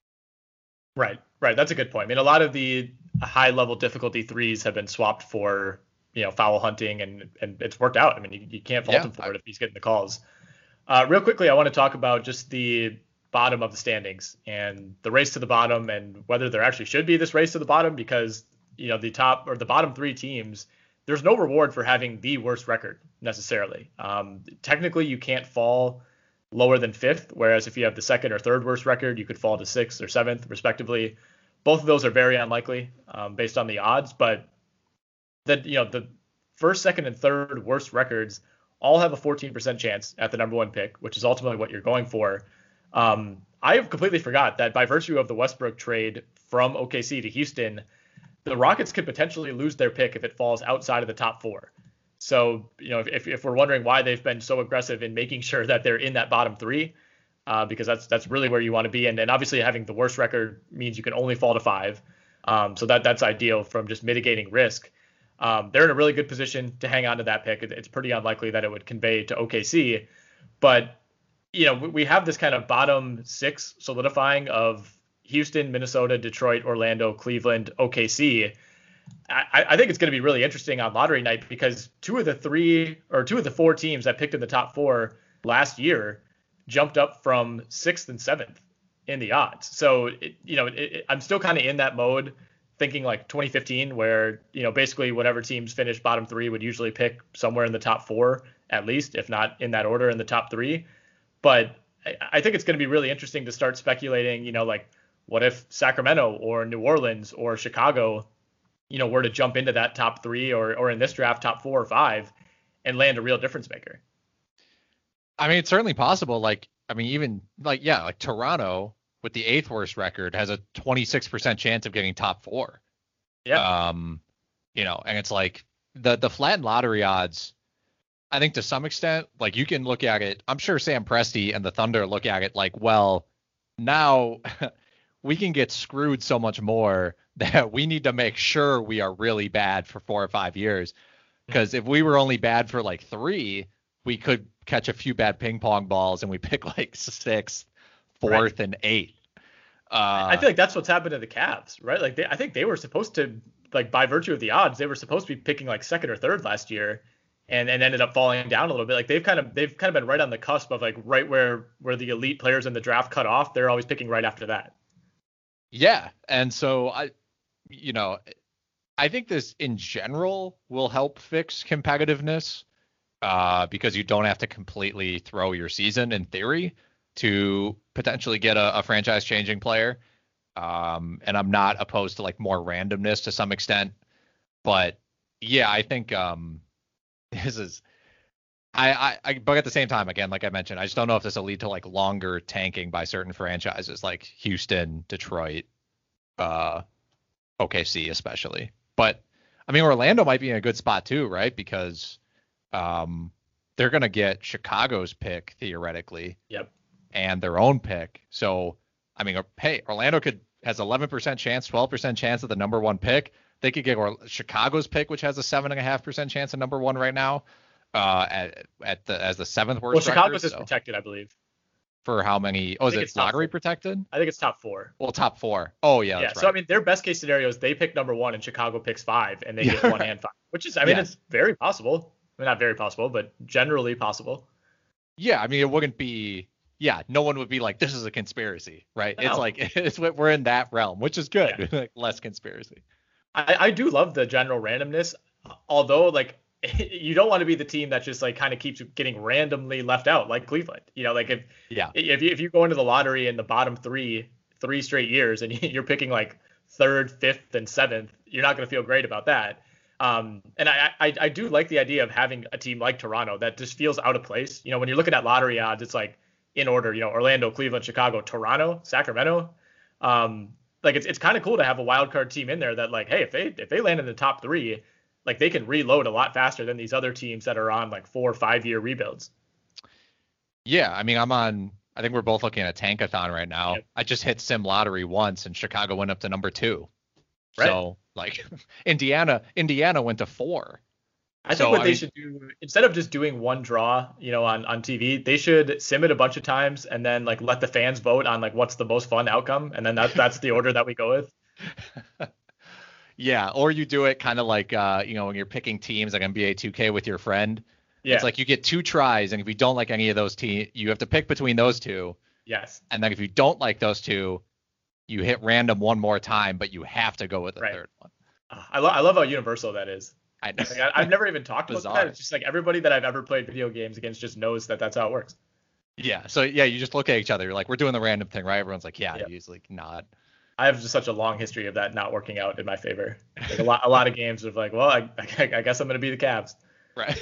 Right, right. That's a good point. I mean, a lot of the high level difficulty threes have been swapped for, you know, foul hunting, and and it's worked out. I mean, you, you can't fault yeah, him for I, it if he's getting the calls. Uh, real quickly, I want to talk about just the bottom of the standings and the race to the bottom, and whether there actually should be this race to the bottom, because, you know, the top or the bottom three teams, there's no reward for having the worst record necessarily. Um, technically, you can't fall lower than fifth, whereas if you have the second or third worst record, you could fall to sixth or seventh, respectively. Both of those are very unlikely um, based on the odds, but that, you know, the first, second, and third worst records all have a fourteen percent chance at the number one pick, which is ultimately what you're going for. Um, I have completely forgot that by virtue of the Westbrook trade from O K C to Houston, the Rockets could potentially lose their pick if it falls outside of the top four. So, you know, if, if we're wondering why they've been so aggressive in making sure that they're in that bottom three, uh, because that's that's really where you want to be. And, and obviously having the worst record means you can only fall to five. Um, so that that's ideal from just mitigating risk. Um, they're in a really good position to hang on to that pick. It, it's pretty unlikely that it would convey to O K C. But, you know, we, we have this kind of bottom six solidifying of Houston, Minnesota, Detroit, Orlando, Cleveland, O K C. I, I think it's going to be really interesting on lottery night, because two of the three or two of the four teams that picked in the top four last year jumped up from sixth and seventh in the odds. So, it, you know, it, it, I'm still kind of in that mode, thinking like twenty fifteen, where, you know, basically whatever teams finished bottom three would usually pick somewhere in the top four, at least, if not in that order in the top three. But I, I think it's going to be really interesting to start speculating, you know, like, what if Sacramento or New Orleans or Chicago, you know, were to jump into that top three, or or in this draft, top four or five, and land a real difference maker? I mean, it's certainly possible. Like, I mean, even like, yeah, like Toronto with the eighth worst record has a twenty-six percent chance of getting top four. Yeah. Um, you know, and it's like the, the flattened lottery odds, I think to some extent, like you can look at it. I'm sure Sam Presti and the Thunder look at it like, well, now we can get screwed so much more that we need to make sure we are really bad for four or five years. Because if we were only bad for like three, we could catch a few bad ping pong balls and we pick like sixth, fourth, right, and eighth. Uh, I feel like that's what's happened to the Cavs, right? Like they, I think they were supposed to, like by virtue of the odds, they were supposed to be picking like second or third last year, and, and ended up falling down a little bit. Like they've kind of they've kind of been right on the cusp of like right where where the elite players in the draft cut off. They're always picking right after that. Yeah, and so I, you know, I think this in general will help fix competitiveness, uh, because you don't have to completely throw your season in theory to potentially get a, a franchise-changing player. Um, and I'm not opposed to like more randomness to some extent, but yeah, I think um, this is. I, I, I, but at the same time, again, like I mentioned, I just don't know if this will lead to like longer tanking by certain franchises like Houston, Detroit, uh, O K C especially. But I mean, Orlando might be in a good spot too, right? Because um, they're going to get Chicago's pick theoretically. Yep. And their own pick. So, I mean, hey, Orlando could has eleven percent chance, twelve percent chance of the number one pick. They could get or, Chicago's pick, which has a seven and a half percent chance of number one right now. Uh, at at the as the seventh worst. Well, Chicago's record, is so. protected, I believe. For how many? Oh, is it lottery protected? I think it's top four. Well, top four. Oh yeah. Yeah. That's so right. I mean, their best case scenario is they pick number one and Chicago picks five, and they get one and five, which is, I mean, yeah. It's very possible. I mean, not very possible, but generally possible. Yeah, I mean, it wouldn't be. Yeah, no one would be like, this is a conspiracy, right? No. It's like it's we're in that realm, which is good. Yeah. Like less conspiracy. I, I do love the general randomness, although like you don't want to be the team that just like kind of keeps getting randomly left out, like Cleveland. You know, like if yeah, if you if you go into the lottery in the bottom three three straight years and you're picking like third, fifth, and seventh, you're not going to feel great about that. Um, and I, I I do like the idea of having a team like Toronto that just feels out of place. You know, when you're looking at lottery odds, it's like in order, you know, Orlando, Cleveland, Chicago, Toronto, Sacramento. Um, like it's it's kind of cool to have a wild card team in there that like, hey, if they if they land in the top three, like they can reload a lot faster than these other teams that are on like four or five year rebuilds. Yeah, I mean, I'm on. I think we're both looking at Tankathon right now. Yep. I just hit Sim Lottery once, and Chicago went up to number two. Right. So like, Indiana, Indiana went to four. I think so, what I they mean, should do, instead of just doing one draw, you know, on, on T V, they should sim it a bunch of times and then like let the fans vote on like what's the most fun outcome, and then that that's the order that we go with. Yeah, or you do it kind of like uh, you know, when you're picking teams like N B A two K with your friend. Yeah. It's like you get two tries, and if you don't like any of those teams, you have to pick between those two. Yes. And then if you don't like those two, you hit random one more time, but you have to go with the Right. third one. Uh, I love I love how universal that is. I know. Like, I, I've never even talked about Bizarre. that. It's just like everybody that I've ever played video games against just knows that that's how it works. Yeah. So yeah, you just look at each other. You're like, we're doing the random thing, right? Everyone's like, yeah. Yep. He's like, not. I have just such a long history of that not working out in my favor. Like a lot a lot of games of like, well, I I, I guess I'm gonna be the Cavs. Right.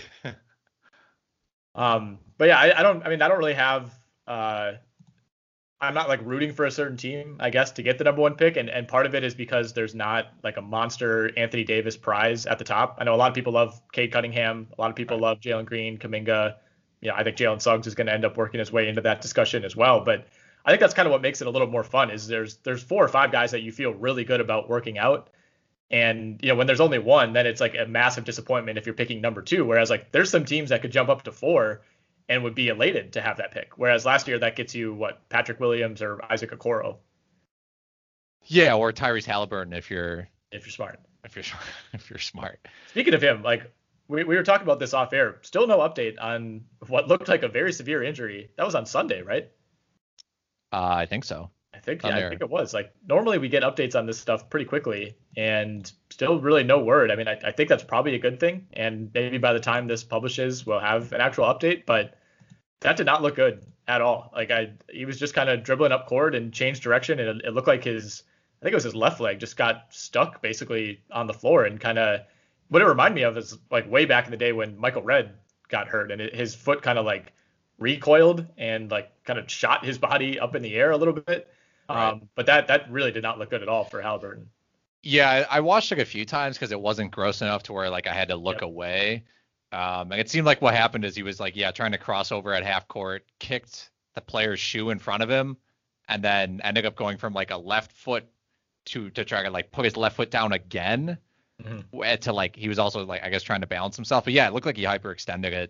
Um, but yeah, I, I don't. I mean, I don't really have. Uh, I'm not like rooting for a certain team, I guess, to get the number one pick, and and part of it is because there's not like a monster Anthony Davis prize at the top. I know a lot of people love Cade Cunningham, a lot of people love Jalen Green, Kuminga. You know, I think Jalen Suggs is going to end up working his way into that discussion as well. But I think that's kind of what makes it a little more fun. Is there's there's four or five guys that you feel really good about working out. And, you know, when there's only one, then it's like a massive disappointment if you're picking number two. Whereas, like, there's some teams that could jump up to four and would be elated to have that pick. Whereas last year, that gets you, what, Patrick Williams or Isaac Okoro. Yeah, or Tyrese Halliburton if you're If you're smart. if you're if you're smart. Speaking of him, like, we, we were talking about this off air. Still no update on what looked like a very severe injury. That was on Sunday, right? Uh, I think so. I think On yeah, I there. think it was. Like, normally we get updates on this stuff pretty quickly, and still really no word. I mean, I, I think that's probably a good thing, and maybe by the time this publishes, we'll have an actual update. But that did not look good at all. Like, I he was just kind of dribbling up court and changed direction, and it, it looked like his I think it was his left leg just got stuck basically on the floor, and kind of what it reminded me of is like way back in the day when Michael Redd got hurt, and it, his foot kind of like recoiled and like kind of shot his body up in the air a little bit. Right. Um, but that that really did not look good at all for Halliburton. Yeah, I I watched it a few times because it wasn't gross enough to where like I had to look Yep. away. Um, and it seemed like what happened is he was like, yeah, trying to cross over at half court, kicked the player's shoe in front of him, and then ended up going from like a left foot to to try to like put his left foot down again. Mhm. To like he was also like I guess trying to balance himself. But yeah, it looked like he hyperextended it.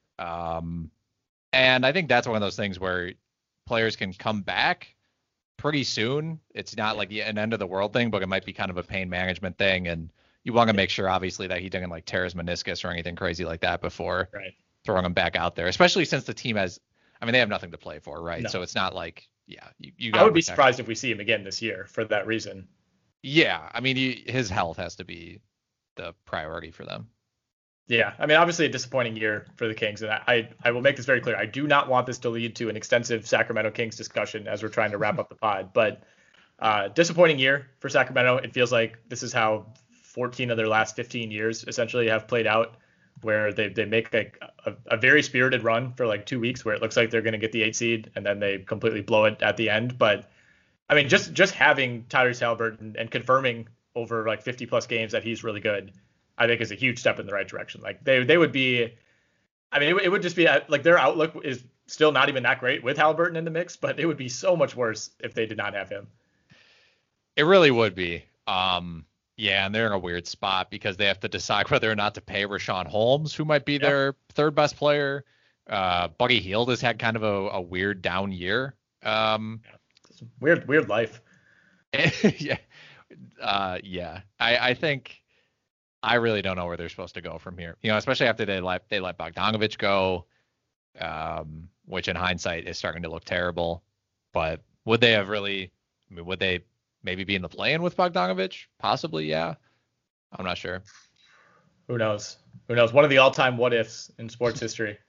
Um, and I think that's one of those things where players can come back pretty soon. It's not like the, an end of the world thing, but it might be kind of a pain management thing, and you want to make sure obviously that he didn't like tear his meniscus or anything crazy like that before Right. throwing him back out there, especially since the team has I mean they have nothing to play for, right? No. So it's not like yeah you, you I got would be surprised if we see him again this year for that reason. yeah I mean he, his health has to be the priority for them. Yeah, I mean, obviously a disappointing year for the Kings, and I, I will make this very clear. I do not want this to lead to an extensive Sacramento Kings discussion as we're trying to wrap up the pod, but uh, disappointing year for Sacramento. It feels like this is how fourteen of their last fifteen years essentially have played out, where they they make like a, a very spirited run for like two weeks where it looks like they're going to get the eight seed, and then they completely blow it at the end. But I mean, just just having Tyrese Halliburton and confirming over like fifty plus games that he's really good, I think is a huge step in the right direction. Like they they would be, I mean, it, it would just be like their outlook is still not even that great with Halliburton in the mix, but it would be so much worse if they did not have him. It really would be. Um, yeah, and they're in a weird spot because they have to decide whether or not to pay Rashawn Holmes, who might be Yep. their third best player. Uh, Buddy Hield has had kind of a, a weird down year. Um, It's a weird weird life. yeah, uh, yeah. I, I think I really don't know where they're supposed to go from here. You know, especially after they let they let Bogdanovich go, um, which in hindsight is starting to look terrible. But would they have really? I mean, would they maybe be in the play-in with Bogdanovich? Possibly, yeah. I'm not sure. Who knows? Who knows? One of the all-time what ifs in sports history.